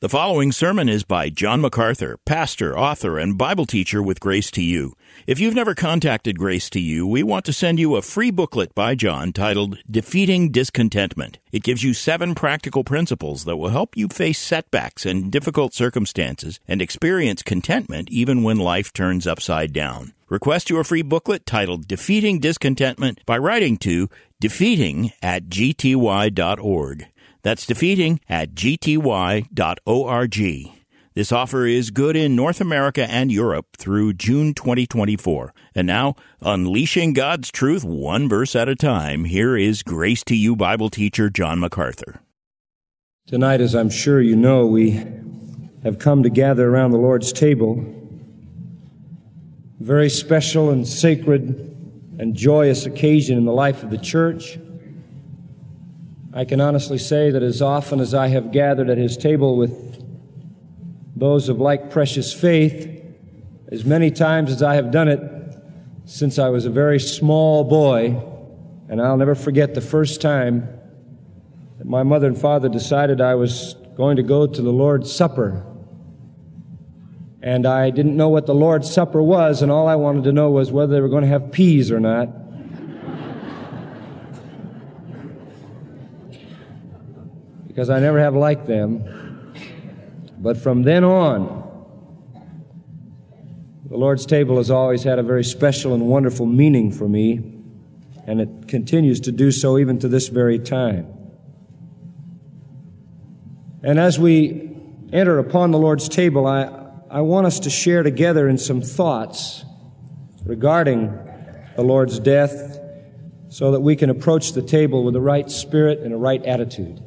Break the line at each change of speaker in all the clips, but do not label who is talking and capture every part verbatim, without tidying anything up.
The following sermon is by John MacArthur, pastor, author, and Bible teacher with Grace to You. If you've never contacted Grace to You, we want to send you a free booklet by John titled Defeating Discontentment. It gives you seven practical principles that will help you face setbacks and difficult circumstances and experience contentment even when life turns upside down. Request your free booklet titled Defeating Discontentment by writing to defeating at g t y dot org. That's defeating at g t y dot org. This offer is good in North America and Europe through June twenty twenty-four. And now, unleashing God's truth one verse at a time, here is Grace to You Bible teacher John MacArthur.
Tonight, as I'm sure you know, we have come to gather around the Lord's table. A very special and sacred and joyous occasion in the life of the church. I can honestly say that as often as I have gathered at His table with those of like precious faith, as many times as I have done it since I was a very small boy, and I'll never forget the first time that my mother and father decided I was going to go to the Lord's Supper. And I didn't know what the Lord's Supper was, and all I wanted to know was whether they were going to have peas or not. Because I never have liked them. But from then on, the Lord's table has always had a very special and wonderful meaning for me, and it continues to do so even to this very time. And as we enter upon the Lord's table, I, I want us to share together in some thoughts regarding the Lord's death so that we can approach the table with the right spirit and a right attitude.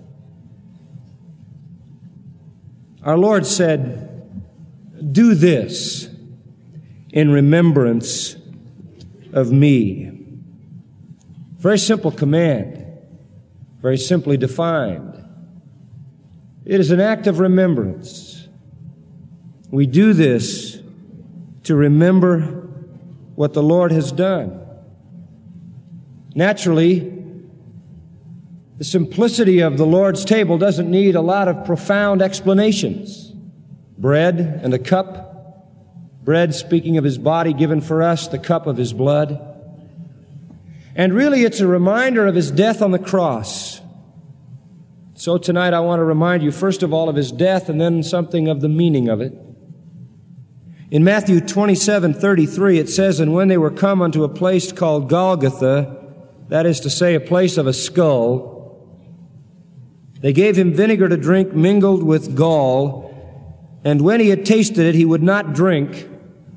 Our Lord said, "Do this in remembrance of me." Very simple command, very simply defined. It is an act of remembrance. We do this to remember what the Lord has done. Naturally, the simplicity of the Lord's table doesn't need a lot of profound explanations. Bread and a cup. Bread speaking of His body given for us, the cup of His blood. And really it's a reminder of His death on the cross. So tonight I want to remind you first of all of His death and then something of the meaning of it. In Matthew twenty-seven thirty-three it says, "And when they were come unto a place called Golgotha," that is to say, a place of a skull, "they gave Him vinegar to drink mingled with gall, and when He had tasted it, He would not drink.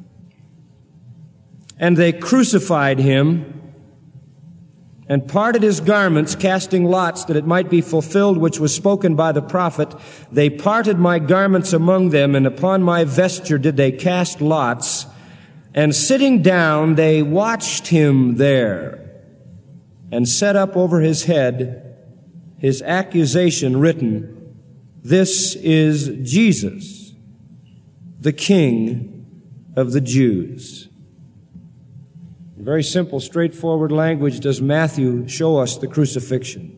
And they crucified Him, and parted His garments, casting lots, that it might be fulfilled which was spoken by the prophet, They parted my garments among them, and upon my vesture did they cast lots. And sitting down, they watched Him there, and set up over His head His accusation written, This is Jesus, the King of the Jews." In very simple, straightforward language does Matthew show us the crucifixion.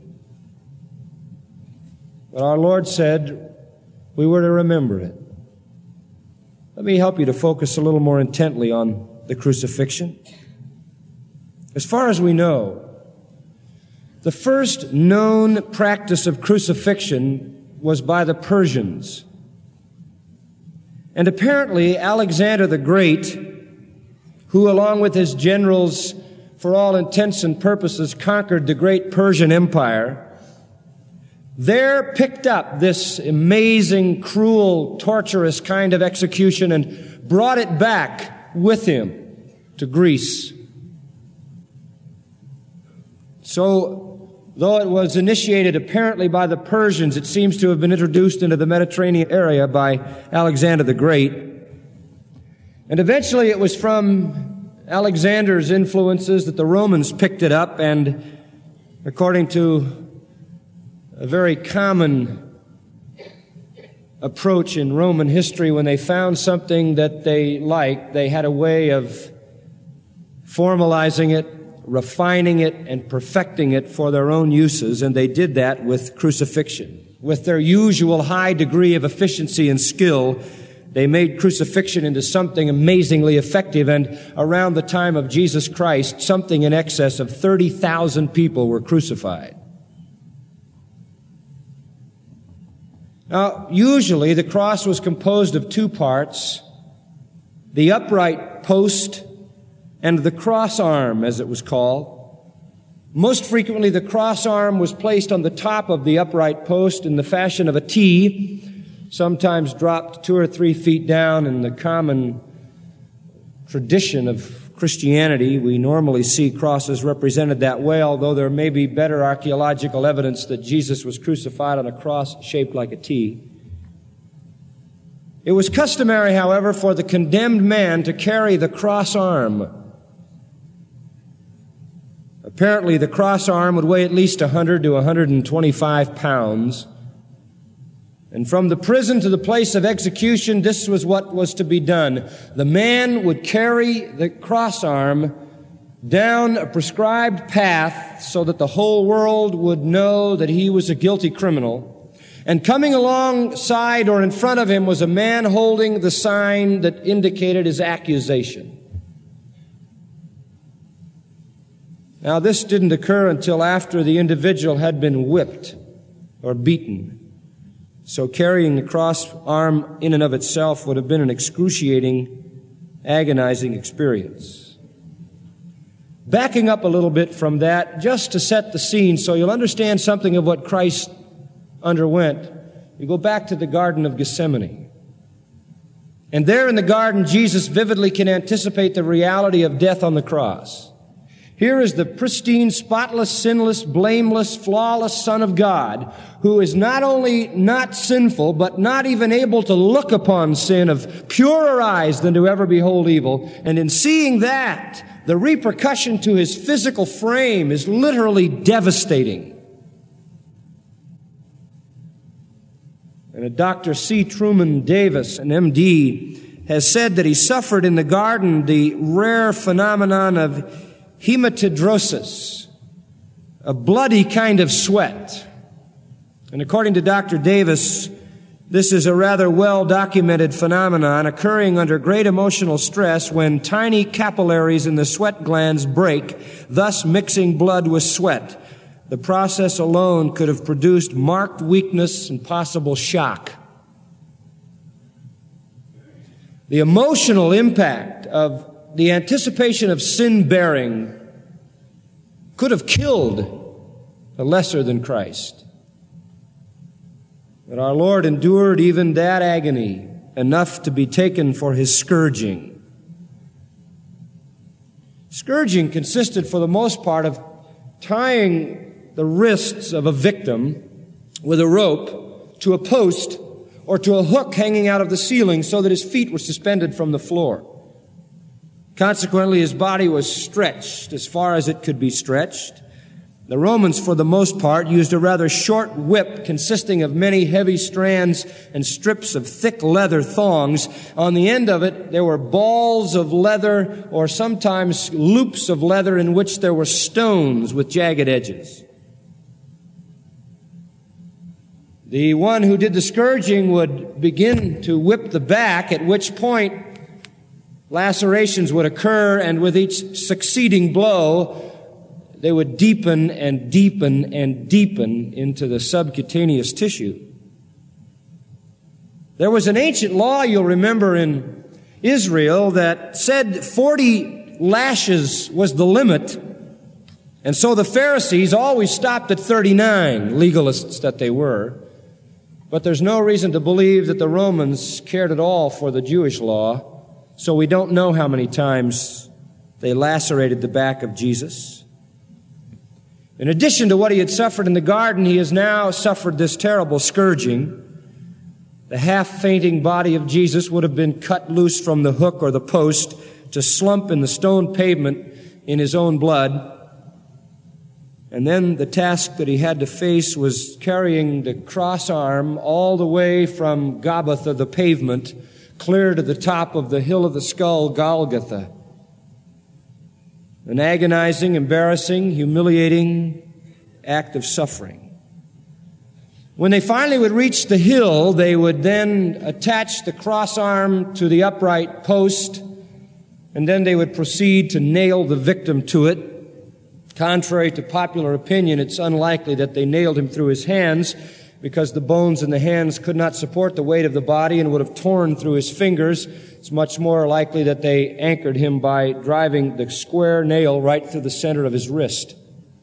But our Lord said we were to remember it. Let me help you to focus a little more intently on the crucifixion. As far as we know, the first known practice of crucifixion was by the Persians. And apparently Alexander the Great, who along with his generals, for all intents and purposes, conquered the great Persian Empire, there picked up this amazing, cruel, torturous kind of execution and brought it back with him to Greece. So, though it was initiated apparently by the Persians, it seems to have been introduced into the Mediterranean area by Alexander the Great. And eventually it was from Alexander's influences that the Romans picked it up, and according to a very common approach in Roman history, when they found something that they liked, they had a way of formalizing it, refining it, and perfecting it for their own uses, and they did that with crucifixion. with their usual high degree of efficiency and skill, they made crucifixion into something amazingly effective, and around the time of Jesus Christ, something in excess of thirty thousand people were crucified. Now, usually the cross was composed of two parts, the upright post and the cross arm, as it was called. Most frequently, the cross arm was placed on the top of the upright post in the fashion of a T, sometimes dropped two or three feet down. In the common tradition of Christianity, we normally see crosses represented that way, although there may be better archaeological evidence that Jesus was crucified on a cross shaped like a T. It was customary, however, for the condemned man to carry the cross arm. Apparently, the cross arm would weigh at least one hundred to one hundred twenty-five pounds. And from the prison to the place of execution, this was what was to be done. The man would carry the cross arm down a prescribed path so that the whole world would know that he was a guilty criminal. And coming alongside or in front of him was a man holding the sign that indicated his accusation. Now, this didn't occur until after the individual had been whipped or beaten. So carrying the cross arm in and of itself would have been an excruciating, agonizing experience. Backing up a little bit from that, just to set the scene so you'll understand something of what Christ underwent, you go back to the Garden of Gethsemane. And there in the garden, Jesus vividly can anticipate the reality of death on the cross. Here is the pristine, spotless, sinless, blameless, flawless Son of God, who is not only not sinful, but not even able to look upon sin, of purer eyes than to ever behold evil. And in seeing that, the repercussion to his physical frame is literally devastating. And Doctor C. Truman Davis, an M D, has said that he suffered in the garden the rare phenomenon of hematidrosis, a bloody kind of sweat. And according to Doctor Davis, this is a rather well-documented phenomenon occurring under great emotional stress when tiny capillaries in the sweat glands break, thus mixing blood with sweat. The process alone could have produced marked weakness and possible shock. The emotional impact of the anticipation of sin-bearing could have killed a lesser than Christ. But our Lord endured even that agony, enough to be taken for his scourging. Scourging consisted for the most part of tying the wrists of a victim with a rope to a post or to a hook hanging out of the ceiling so that his feet were suspended from the floor. Consequently, his body was stretched as far as it could be stretched. The Romans, for the most part, used a rather short whip consisting of many heavy strands and strips of thick leather thongs. On the end of it, there were balls of leather or sometimes loops of leather in which there were stones with jagged edges. The one who did the scourging would begin to whip the back, at which point lacerations would occur, and with each succeeding blow, they would deepen and deepen and deepen into the subcutaneous tissue. There was an ancient law, you'll remember, in Israel that said forty lashes was the limit, and so the Pharisees always stopped at thirty-nine, legalists that they were. But there's no reason to believe that the Romans cared at all for the Jewish law. So we don't know how many times they lacerated the back of Jesus. In addition to what he had suffered in the garden, he has now suffered this terrible scourging. The half-fainting body of Jesus would have been cut loose from the hook or the post to slump in the stone pavement in his own blood. And then the task that he had to face was carrying the cross arm all the way from Gabbatha, the pavement, clear to the top of the hill of the skull, Golgotha. An agonizing, embarrassing, humiliating act of suffering. When they finally would reach the hill, they would then attach the cross arm to the upright post, and then they would proceed to nail the victim to it. Contrary to popular opinion, it's unlikely that they nailed him through his hands, because the bones in the hands could not support the weight of the body and would have torn through his fingers. It's much more likely that they anchored him by driving the square nail right through the center of his wrist.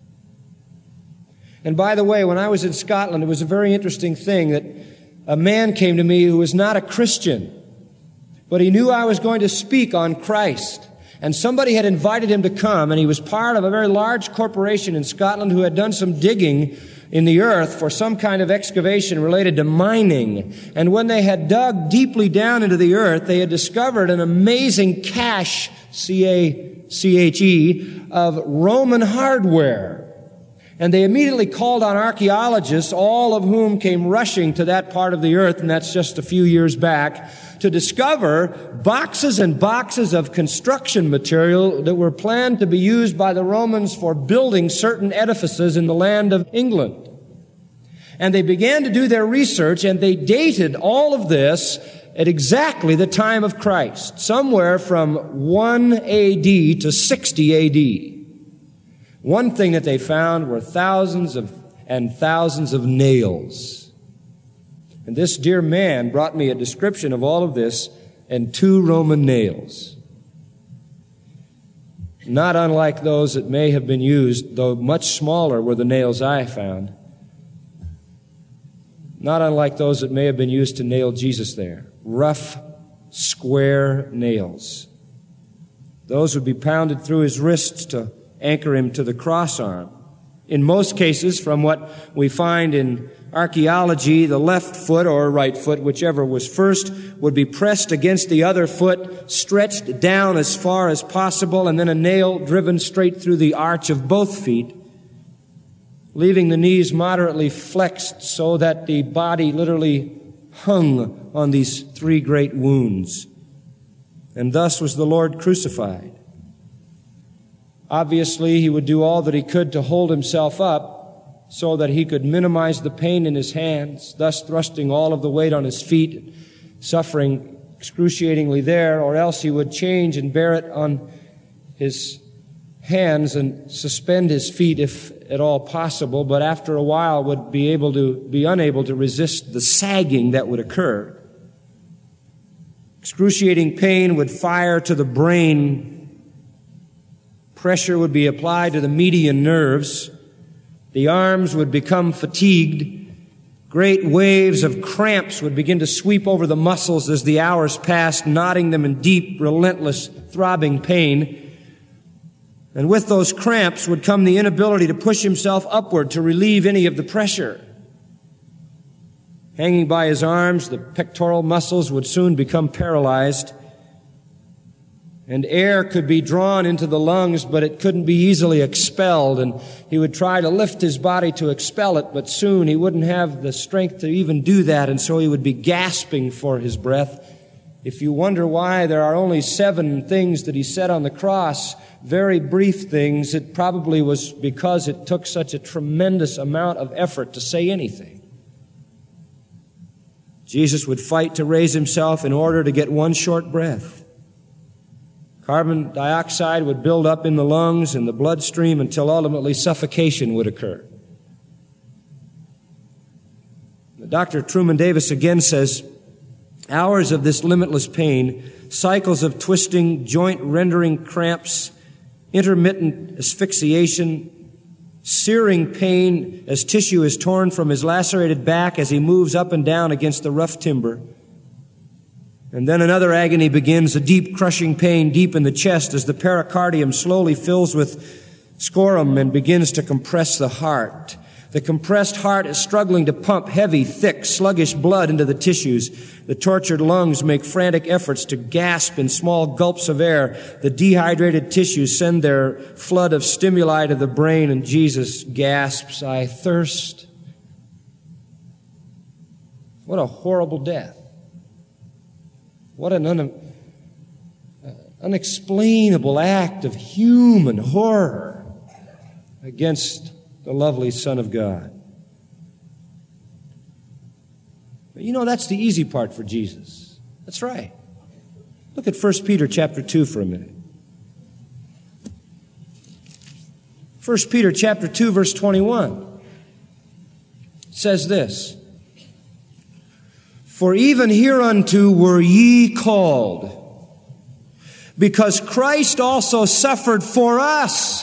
And by the way, when I was in Scotland, it was a very interesting thing that a man came to me who was not a Christian, but he knew I was going to speak on Christ. And somebody had invited him to come, and he was part of a very large corporation in Scotland who had done some digging in the earth for some kind of excavation related to mining. And when they had dug deeply down into the earth, they had discovered an amazing cache, C A C H E, of Roman hardware. And they immediately called on archaeologists, all of whom came rushing to that part of the earth, and that's just a few years back, to discover boxes and boxes of construction material that were planned to be used by the Romans for building certain edifices in the land of England. And they began to do their research, and they dated all of this at exactly the time of Christ, somewhere from one A D to sixty A D. One thing that they found were thousands of and thousands of nails. And this dear man brought me a description of all of this and two Roman nails. Not unlike those that may have been used, though much smaller were the nails I found. Not unlike those that may have been used to nail Jesus there. Rough, square nails. Those would be pounded through his wrists to anchor him to the cross arm. In most cases, from what we find in archaeology, the left foot or right foot, whichever was first, would be pressed against the other foot, stretched down as far as possible, and then a nail driven straight through the arch of both feet, leaving the knees moderately flexed so that the body literally hung on these three great wounds. And thus was the Lord crucified. Obviously, he would do all that he could to hold himself up so that he could minimize the pain in his hands, thus thrusting all of the weight on his feet, suffering excruciatingly there, or else he would change and bear it on his hands and suspend his feet if at all possible, but after a while would be able to be unable to resist the sagging that would occur. Excruciating pain would fire to the brain. Pressure would be applied to the median nerves. The arms would become fatigued. Great waves of cramps would begin to sweep over the muscles as the hours passed, knotting them in deep, relentless, throbbing pain. And with those cramps would come the inability to push himself upward to relieve any of the pressure. Hanging by his arms, the pectoral muscles would soon become paralyzed. And air could be drawn into the lungs, but it couldn't be easily expelled. And he would try to lift his body to expel it, but soon he wouldn't have the strength to even do that, and so he would be gasping for his breath. If you wonder why there are only seven things that he said on the cross, very brief things, it probably was because it took such a tremendous amount of effort to say anything. Jesus would fight to raise himself in order to get one short breath. Carbon dioxide would build up in the lungs and the bloodstream until ultimately suffocation would occur. Doctor Truman Davis again says, hours of this limitless pain, cycles of twisting, joint-rendering cramps, intermittent asphyxiation, searing pain as tissue is torn from his lacerated back as he moves up and down against the rough timber. And then another agony begins, a deep crushing pain deep in the chest as the pericardium slowly fills with scorum and begins to compress the heart. The compressed heart is struggling to pump heavy, thick, sluggish blood into the tissues. The tortured lungs make frantic efforts to gasp in small gulps of air. The dehydrated tissues send their flood of stimuli to the brain, and Jesus gasps, "I thirst." What a horrible death. What an un- uh, unexplainable act of human horror against the lovely Son of God. You know, that's the easy part for Jesus. That's right. Look at First Peter chapter two for a minute. First Peter chapter two, verse twenty-one. It says this, "For even hereunto were ye called, because Christ also suffered for us,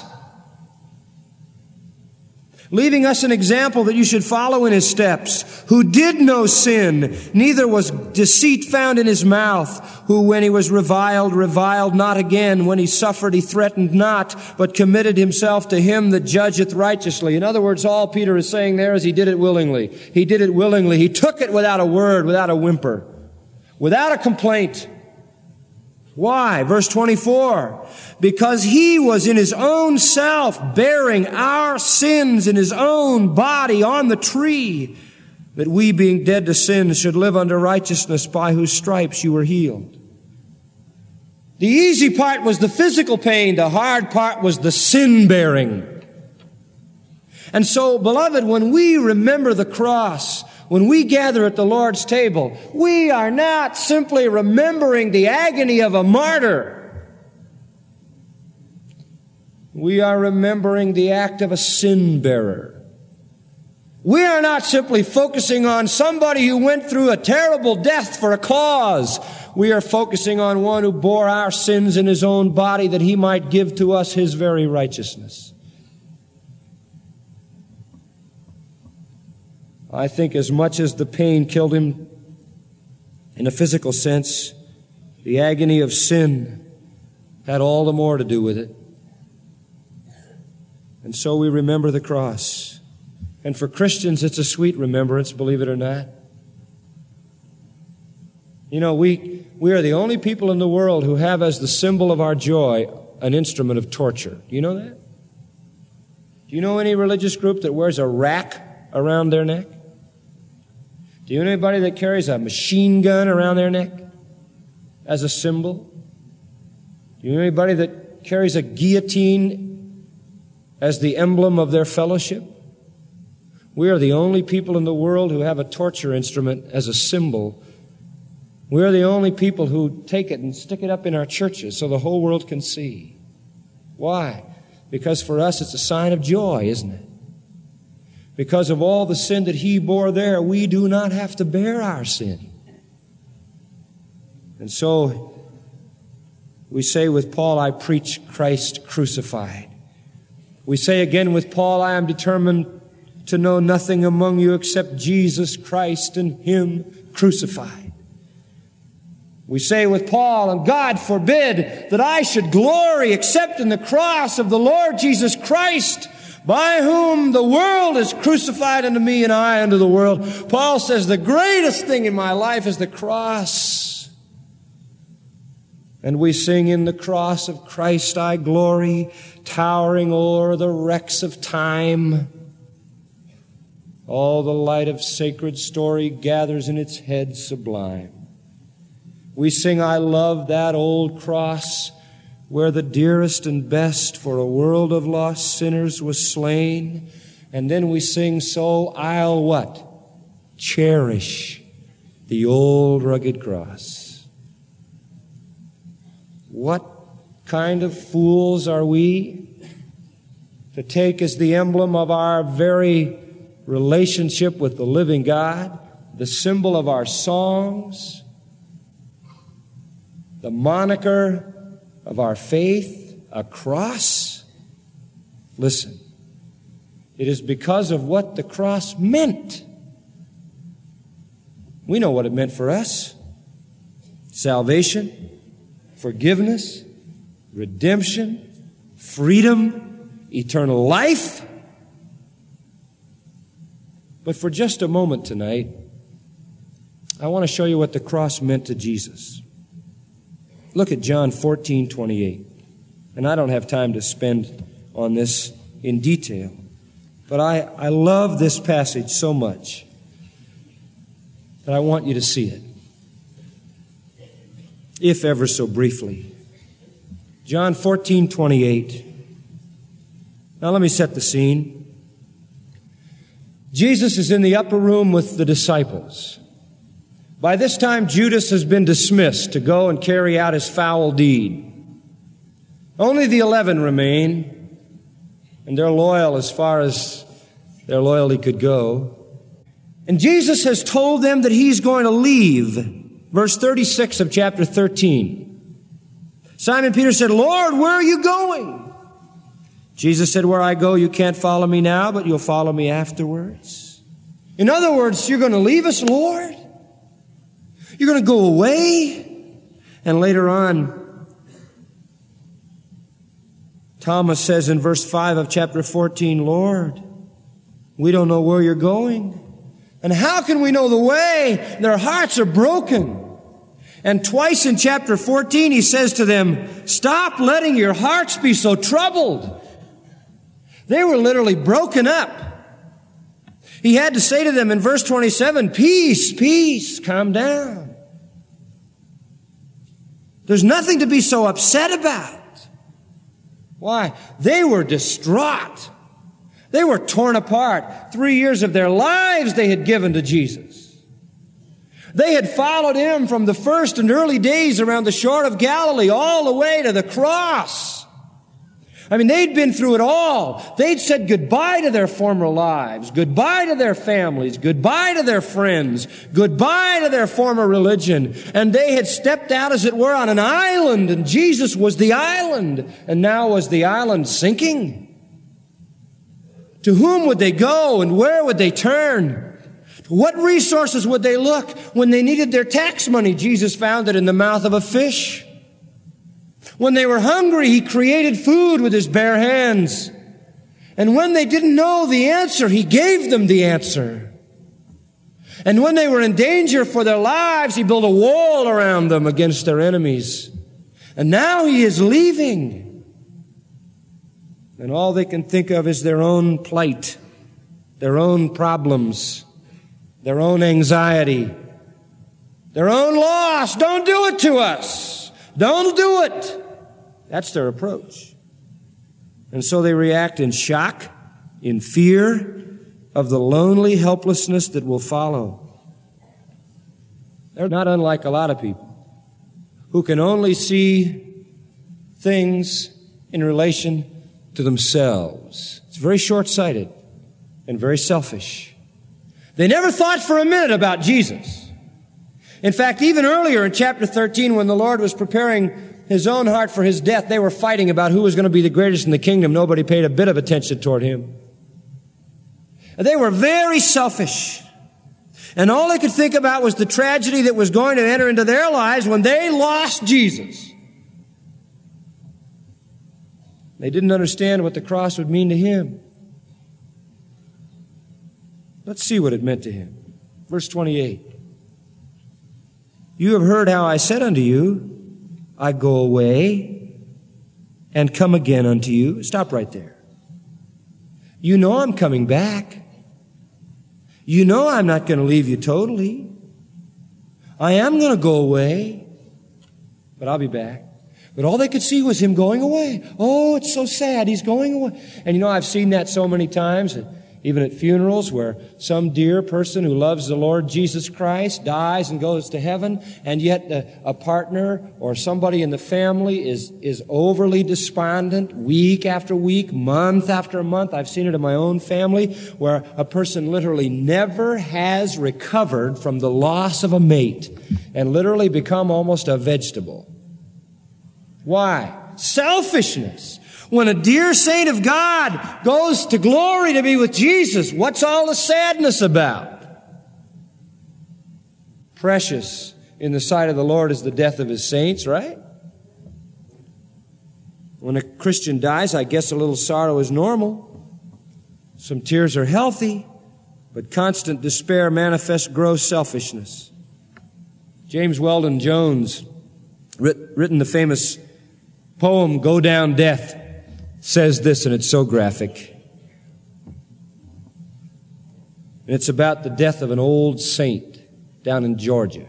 leaving us an example that you should follow in his steps, who did no sin, neither was deceit found in his mouth, who when he was reviled, reviled not again. When he suffered, he threatened not, but committed himself to him that judgeth righteously." In other words, all Peter is saying there is he did it willingly. He did it willingly. He took it without a word, without a whimper, without a complaint. Why? Verse twenty-four, "Because he was in his own self bearing our sins in his own body on the tree, that we being dead to sin should live unto righteousness, by whose stripes you were healed." The easy part was the physical pain. The hard part was the sin bearing. And so, beloved, when we remember the cross, when we gather at the Lord's table, we are not simply remembering the agony of a martyr. We are remembering the act of a sin bearer. We are not simply focusing on somebody who went through a terrible death for a cause. We are focusing on one who bore our sins in his own body that he might give to us his very righteousness. I think as much as the pain killed him in a physical sense, the agony of sin had all the more to do with it. And so we remember the cross. And for Christians, it's a sweet remembrance, believe it or not. You know, we, we are the only people in the world who have as the symbol of our joy an instrument of torture. Do you know that? Do you know any religious group that wears a rack around their neck? Do you know anybody that carries a machine gun around their neck as a symbol? Do you know anybody that carries a guillotine as the emblem of their fellowship? We are the only people in the world who have a torture instrument as a symbol. We are the only people who take it and stick it up in our churches so the whole world can see. Why? Because for us it's a sign of joy, isn't it? Because of all the sin that he bore there, we do not have to bear our sin. And so we say with Paul, I preach Christ crucified. We say again with Paul, I am determined to know nothing among you except Jesus Christ and him crucified. We say with Paul, and God forbid that I should glory except in the cross of the Lord Jesus Christ, by whom the world is crucified unto me and I unto the world. Paul says the greatest thing in my life is the cross. And we sing, in the cross of Christ I glory, towering o'er the wrecks of time. All the light of sacred story gathers in its head sublime. We sing, I love that old cross, where the dearest and best for a world of lost sinners was slain. And then we sing, so I'll what? Cherish the old rugged cross. What kind of fools are we to take as the emblem of our very relationship with the living God, the symbol of our songs, the moniker of our faith, a cross? Listen, it is because of what the cross meant. We know what it meant for us. Salvation, forgiveness, redemption, freedom, eternal life. But for just a moment tonight, I want to show you what the cross meant to Jesus. Look at John fourteen twenty-eight. And I don't have time to spend on this in detail, but I, I love this passage so much that I want you to see it, if ever so briefly. John fourteen twenty-eight. Now let me set the scene. Jesus is in the upper room with the disciples. By this time, Judas has been dismissed to go and carry out his foul deed. Only the eleven remain, and they're loyal as far as their loyalty could go. And Jesus has told them that He's going to leave. Verse thirty-six of chapter thirteen. Simon Peter said, Lord, where are you going? Jesus said, where I go, you can't follow me now, but you'll follow me afterwards. In other words, you're going to leave us, Lord? You're going to go away? And later on, Thomas says in verse five of chapter fourteen, Lord, we don't know where you're going. And how can we know the way? Their hearts are broken. And twice in chapter fourteen, He says to them, stop letting your hearts be so troubled. They were literally broken up. He had to say to them in verse twenty-seven, peace, peace, calm down. There's nothing to be so upset about. Why? They were distraught. They were torn apart. Three years of their lives they had given to Jesus. They had followed Him from the first and early days around the shore of Galilee all the way to the cross. I mean, they'd been through it all. They'd said goodbye to their former lives, goodbye to their families, goodbye to their friends, goodbye to their former religion. And they had stepped out, as it were, on an island, and Jesus was the island. And now was the island sinking? To whom would they go, and where would they turn? To what resources would they look when they needed their tax money? Jesus found it in the mouth of a fish. When they were hungry, He created food with His bare hands. And when they didn't know the answer, He gave them the answer. And when they were in danger for their lives, He built a wall around them against their enemies. And now He is leaving. And all they can think of is their own plight, their own problems, their own anxiety, their own loss. Don't do it to us. Don't do it. That's their approach. And so they react in shock, in fear of the lonely helplessness that will follow. They're not unlike a lot of people who can only see things in relation to themselves. It's very short-sighted and very selfish. They never thought for a minute about Jesus. In fact, even earlier in chapter thirteen, when the Lord was preparing His own heart for His death, they were fighting about who was going to be the greatest in the kingdom. Nobody paid a bit of attention toward Him. They were very selfish. And all they could think about was the tragedy that was going to enter into their lives when they lost Jesus. They didn't understand what the cross would mean to Him. Let's see what it meant to Him. Verse twenty-eight. You have heard how I said unto you, I go away and come again unto you. Stop right there. You know I'm coming back. You know I'm not going to leave you totally. I am going to go away, but I'll be back. But all they could see was Him going away. Oh, it's so sad. He's going away. And you know, I've seen that so many times, even at funerals where some dear person who loves the Lord Jesus Christ dies and goes to heaven, and yet a, a partner or somebody in the family is, is overly despondent week after week, month after month. I've seen it in my own family where a person literally never has recovered from the loss of a mate and literally become almost a vegetable. Why? Selfishness. When a dear saint of God goes to glory to be with Jesus, what's all the sadness about? Precious in the sight of the Lord is the death of His saints, right? When a Christian dies, I guess a little sorrow is normal. Some tears are healthy, but constant despair manifests gross selfishness. James Weldon Jones, writ- written the famous poem, Go Down Death, says this, and it's so graphic. And it's about the death of an old saint down in Georgia.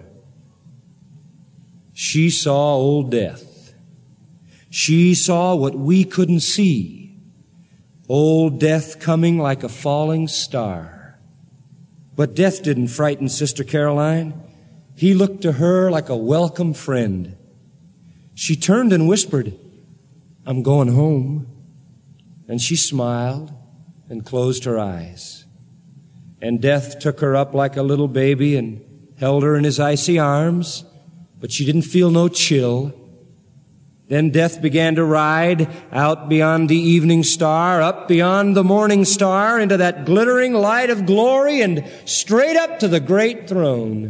She saw old death. She saw what we couldn't see. Old death coming like a falling star. But death didn't frighten Sister Caroline. He looked to her like a welcome friend. She turned and whispered, "I'm going home." And she smiled and closed her eyes. And Death took her up like a little baby and held her in his icy arms, but she didn't feel no chill. Then Death began to ride out beyond the evening star, up beyond the morning star, into that glittering light of glory and straight up to the great throne.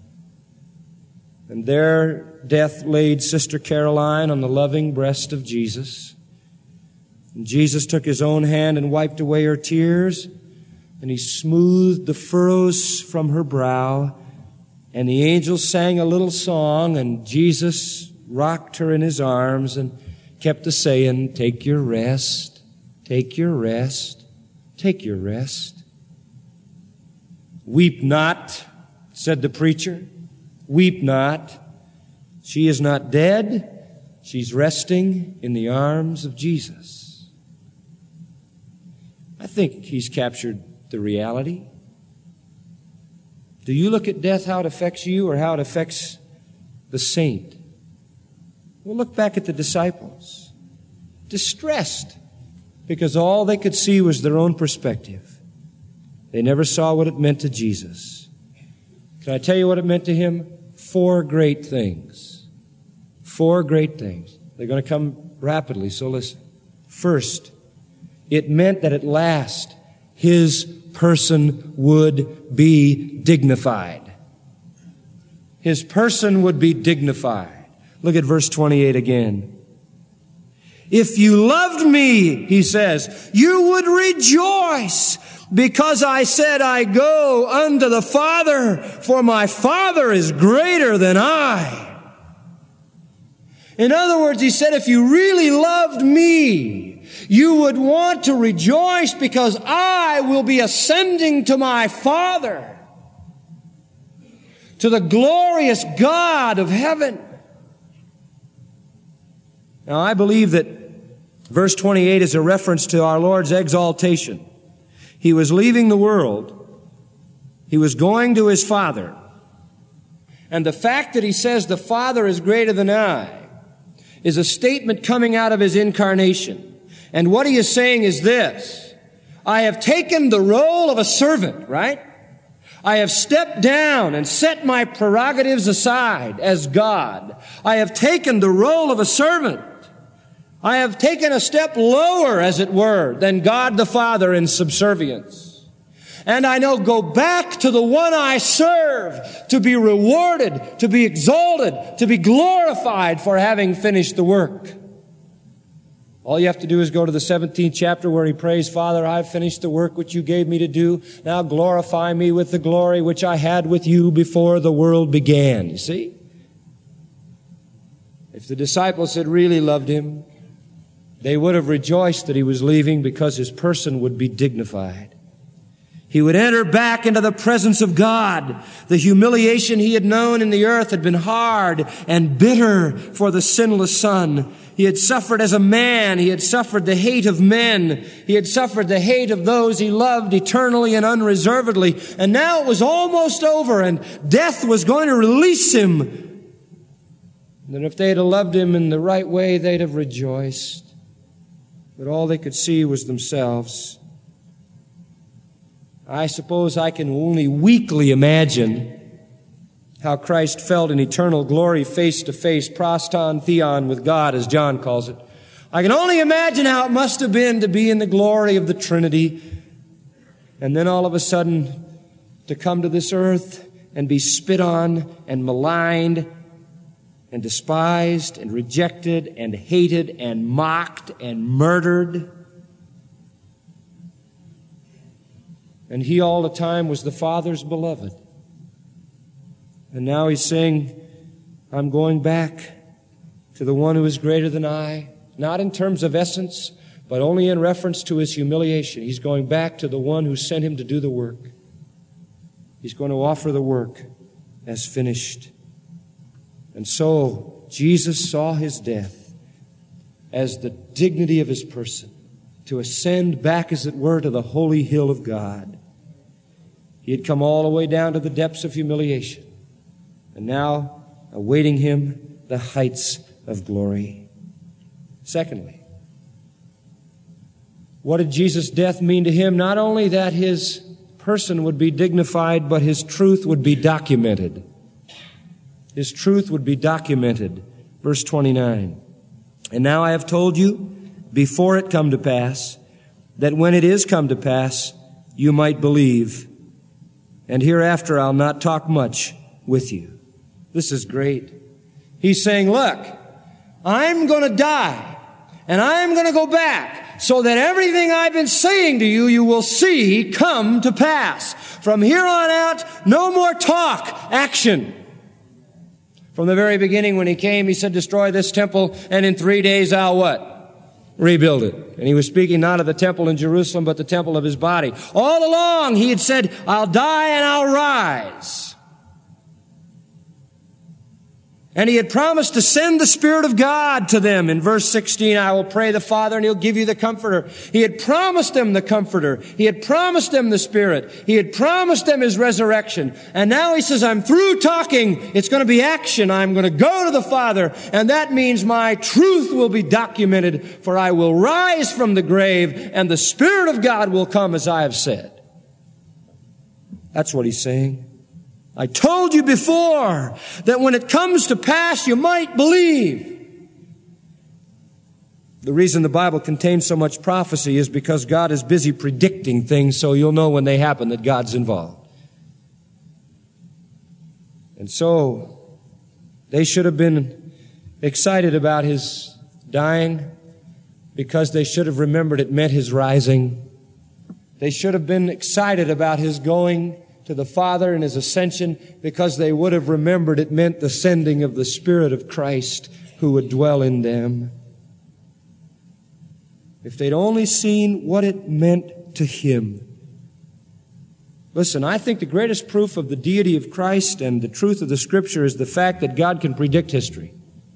And there Death laid Sister Caroline on the loving breast of Jesus. And Jesus took his own hand and wiped away her tears, and he smoothed the furrows from her brow, and the angels sang a little song, and Jesus rocked her in his arms and kept a saying, "Take your rest, take your rest, take your rest." "Weep not," said the preacher. "Weep not. She is not dead. She's resting in the arms of Jesus." I think he's captured the reality. Do you look at death, how it affects you, or how it affects the saint? Well, look back at the disciples. Distressed because all they could see was their own perspective. They never saw what it meant to Jesus. Can I tell you what it meant to him? Four great things. Four great things. They're going to come rapidly, so listen. First, it meant that at last his person would be dignified. His person would be dignified. Look at verse twenty-eight again. "If you loved me," he says, "you would rejoice because I said I go unto the Father, for my Father is greater than I." In other words, he said, if you really loved me, you would want to rejoice because I will be ascending to my Father, to the glorious God of heaven. Now, I believe that verse twenty-eight is a reference to our Lord's exaltation. He was leaving the world. He was going to his Father. And the fact that he says the Father is greater than I is a statement coming out of his incarnation. And what he is saying is this: I have taken the role of a servant, right? I have stepped down and set my prerogatives aside as God. I have taken the role of a servant. I have taken a step lower, as it were, than God the Father in subservience. And I now go back to the one I serve to be rewarded, to be exalted, to be glorified for having finished the work. All you have to do is go to the seventeenth chapter where he prays, "Father, I've finished the work which you gave me to do. Now glorify me with the glory which I had with you before the world began." You see? If the disciples had really loved him, they would have rejoiced that he was leaving because his person would be dignified. He would enter back into the presence of God. The humiliation he had known in the earth had been hard and bitter for the sinless Son. He had suffered as a man. He had suffered the hate of men. He had suffered the hate of those he loved eternally and unreservedly. And now it was almost over, and death was going to release him. And if they had loved him in the right way, they'd have rejoiced. But all they could see was themselves. I suppose I can only weakly imagine how Christ felt in eternal glory face to face, proston theon with God, as John calls it. I can only imagine how it must have been to be in the glory of the Trinity, and then all of a sudden to come to this earth and be spit on and maligned and despised and rejected and hated and mocked and murdered. And he all the time was the Father's beloved. And now he's saying, I'm going back to the one who is greater than I, not in terms of essence, but only in reference to his humiliation. He's going back to the one who sent him to do the work. He's going to offer the work as finished. And so Jesus saw his death as the dignity of his person, to ascend back, as it were, to the holy hill of God. He had come all the way down to the depths of humiliation. and now awaiting him the heights of glory. Secondly, what did Jesus' death mean to him? Not only that his person would be dignified, but his truth would be documented. His truth would be documented. Verse twenty-nine. And now I have told you, before it come to pass, that when it is come to pass, you might believe. And hereafter I'll not talk much with you. This is great. He's saying, look, I'm going to die, and I'm going to go back, so that everything I've been saying to you, you will see come to pass. From here on out, no more talk, action. From the very beginning when he came, he said, destroy this temple, and in three days I'll what? Rebuild it. And he was speaking not of the temple in Jerusalem, but the temple of his body. All along, he had said, I'll die and I'll rise. And he had promised to send the Spirit of God to them. In verse sixteen, I will pray the Father and he'll give you the Comforter. He had promised them the Comforter. He had promised them the Spirit. He had promised them his resurrection. And now he says, I'm through talking. It's going to be action. I'm going to go to the Father. And that means my truth will be documented, for I will rise from the grave and the Spirit of God will come as I have said. That's what he's saying. I told you before that when it comes to pass, you might believe. The reason the Bible contains so much prophecy is because God is busy predicting things, so you'll know when they happen that God's involved. And so they should have been excited about his dying because they should have remembered it meant his rising. They should have been excited about his going to the Father and his ascension because they would have remembered it meant the sending of the Spirit of Christ who would dwell in them. If they'd only seen what it meant to him. Listen, I think the greatest proof of the deity of Christ and the truth of the Scripture is the fact that God can predict history.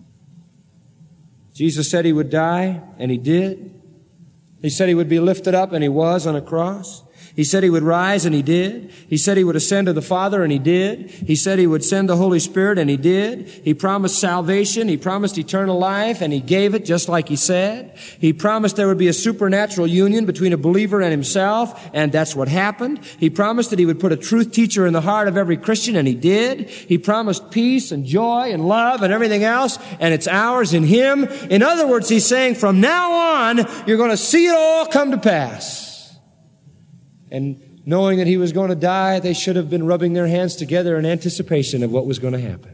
Jesus said he would die, and he did. He said he would be lifted up, and he was on a cross. He said he would rise, and he did. He said he would ascend to the Father, and he did. He said he would send the Holy Spirit, and he did. He promised salvation. He promised eternal life, and he gave it just like he said. He promised there would be a supernatural union between a believer and himself, and that's what happened. He promised that he would put a truth teacher in the heart of every Christian, and he did. He promised peace and joy and love and everything else, and it's ours in him. In other words, he's saying from now on, you're going to see it all come to pass. And knowing that he was going to die, they should have been rubbing their hands together in anticipation of what was going to happen.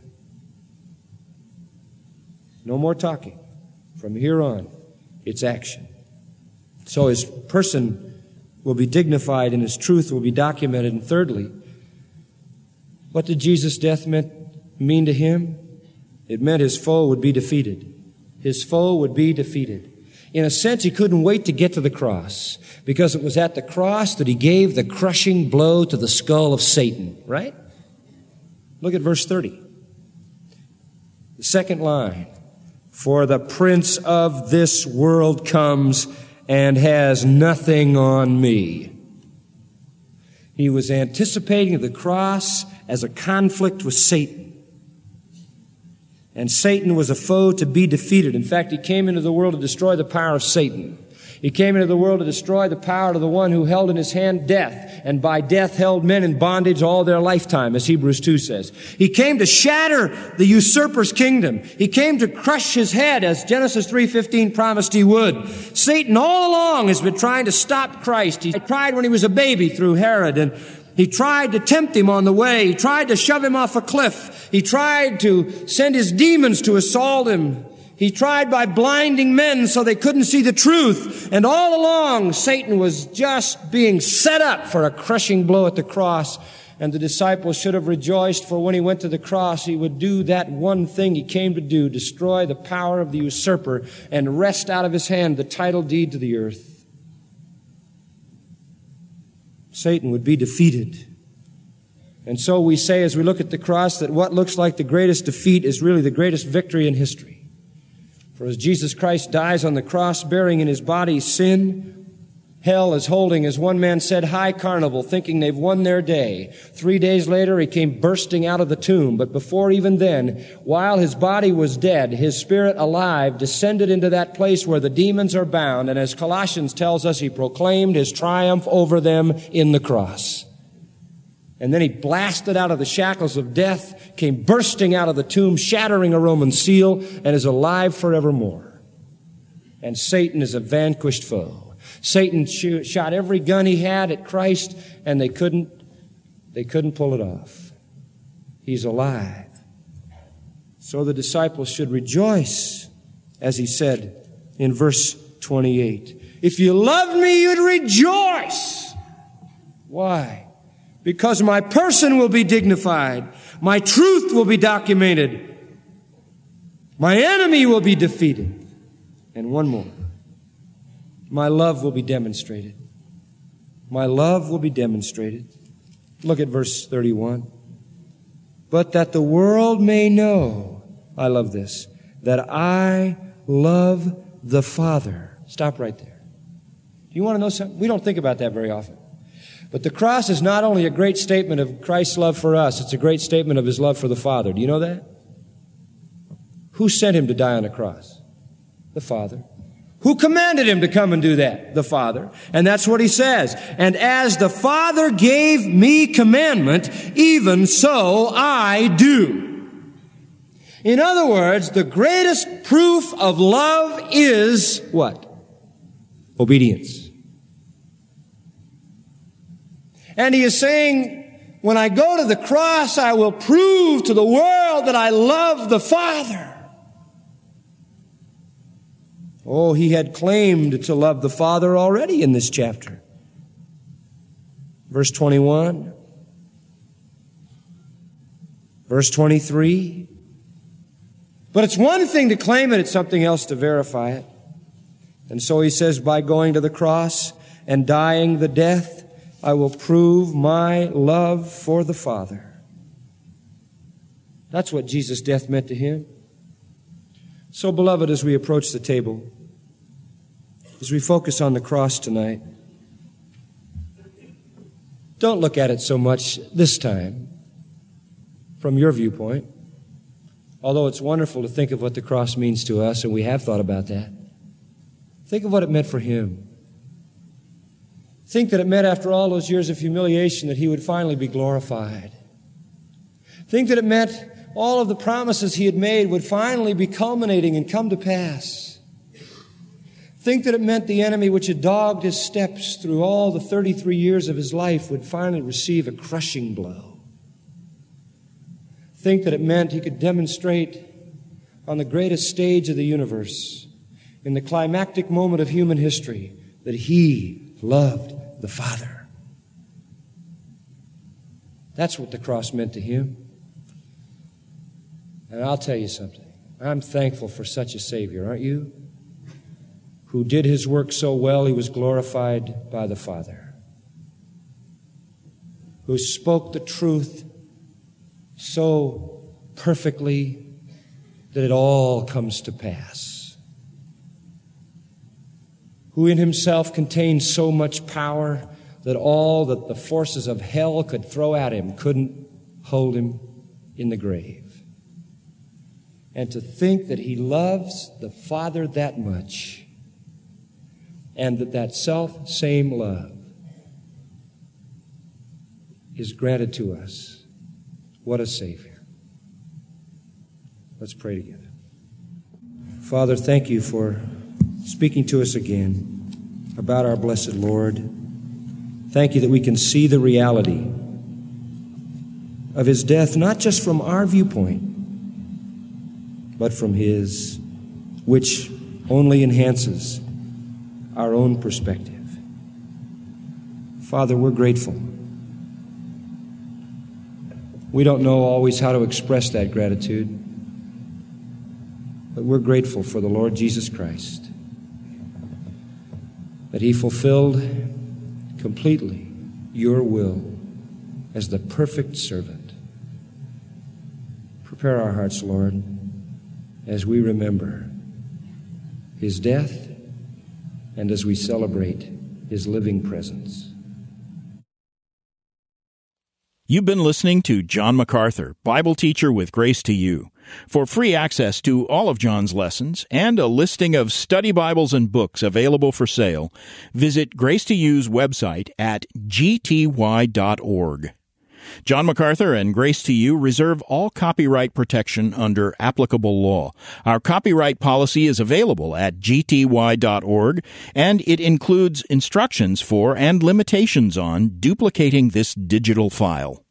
No more talking. From here on, it's action. So his person will be dignified and his truth will be documented. And thirdly, what did Jesus' death meant, mean to him? It meant his foe would be defeated. His foe would be defeated. In a sense, he couldn't wait to get to the cross because it was at the cross that he gave the crushing blow to the skull of Satan, right? Look at verse thirty. The second line. For the prince of this world comes and has nothing on me. He was anticipating the cross as a conflict with Satan. And Satan was a foe to be defeated. In fact, he came into the world to destroy the power of Satan. He came into the world to destroy the power of the one who held in his hand death, and by death held men in bondage all their lifetime, as Hebrews two says. He came to shatter the usurper's kingdom. He came to crush his head, as Genesis three fifteen promised he would. Satan all along has been trying to stop Christ. He tried when he was a baby through Herod, and he tried to tempt him on the way. He tried to shove him off a cliff. He tried to send his demons to assault him. He tried by blinding men so they couldn't see the truth. And all along, Satan was just being set up for a crushing blow at the cross. And the disciples should have rejoiced, for when he went to the cross, he would do that one thing he came to do, destroy the power of the usurper and wrest out of his hand the title deed to the earth. Satan would be defeated. And so we say as we look at the cross that what looks like the greatest defeat is really the greatest victory in history. For as Jesus Christ dies on the cross bearing in his body sin, Hell is holding, as one man said, high carnival, thinking they've won their day. Three days later, he came bursting out of the tomb. But before even then, while his body was dead, his spirit alive descended into that place where the demons are bound. And as Colossians tells us, he proclaimed his triumph over them in the cross. And then he blasted out of the shackles of death, came bursting out of the tomb, shattering a Roman seal, and is alive forevermore. And Satan is a vanquished foe. Satan shot every gun he had at Christ, and they couldn't, they couldn't pull it off. He's alive. So the disciples should rejoice, as he said in verse twenty-eight. If you loved me, you'd rejoice. Why? Because my person will be dignified. My truth will be documented. My enemy will be defeated. And one more. My love will be demonstrated. My love will be demonstrated. Look at verse thirty-one. But that the world may know, I love this, that I love the Father. Stop right there. Do you want to know something? We don't think about that very often. But the cross is not only a great statement of Christ's love for us, it's a great statement of his love for the Father. Do you know that? Who sent him to die on the cross? The Father. Who commanded him to come and do that? The Father. And that's what he says. And as the Father gave me commandment, even so I do. In other words, the greatest proof of love is what? Obedience. And he is saying, when I go to the cross, I will prove to the world that I love the Father. Oh, he had claimed to love the Father already in this chapter. Verse twenty-one. Verse twenty-three. But it's one thing to claim it, it's something else to verify it. And so he says, by going to the cross and dying the death, I will prove my love for the Father. That's what Jesus' death meant to him. So, beloved, as we approach the table, as we focus on the cross tonight, don't look at it so much this time from your viewpoint, although it's wonderful to think of what the cross means to us, and we have thought about that. Think of what it meant for him. Think that it meant, after all those years of humiliation, that he would finally be glorified. Think that it meant all of the promises he had made would finally be culminating and come to pass. Think that it meant the enemy which had dogged his steps through all the thirty-three years of his life would finally receive a crushing blow. Think that it meant he could demonstrate on the greatest stage of the universe, in the climactic moment of human history, that he loved the Father. That's what the cross meant to him. And I'll tell you something. I'm thankful for such a Savior, aren't you? Who did his work so well he was glorified by the Father. Who spoke the truth so perfectly that it all comes to pass. Who in himself contained so much power that all that the forces of hell could throw at him couldn't hold him in the grave. And to think that he loves the Father that much, and that that self-same love is granted to us. What a Savior. Let's pray together. Father, thank you for speaking to us again about our blessed Lord. Thank you that we can see the reality of his death, not just from our viewpoint, but from his, which only enhances our own perspective. Father, we're grateful. We don't know always how to express that gratitude, but we're grateful for the Lord Jesus Christ, that he fulfilled completely your will as the perfect servant. Prepare our hearts, Lord, as we remember his death and as we celebrate His living presence.
You've been listening to John MacArthur, Bible teacher with Grace to You. For free access to all of John's lessons and a listing of study Bibles and books available for sale, visit Grace to You's website at g t y dot org. John MacArthur and Grace to You reserve all copyright protection under applicable law. Our copyright policy is available at g t y dot org, and it includes instructions for and limitations on duplicating this digital file.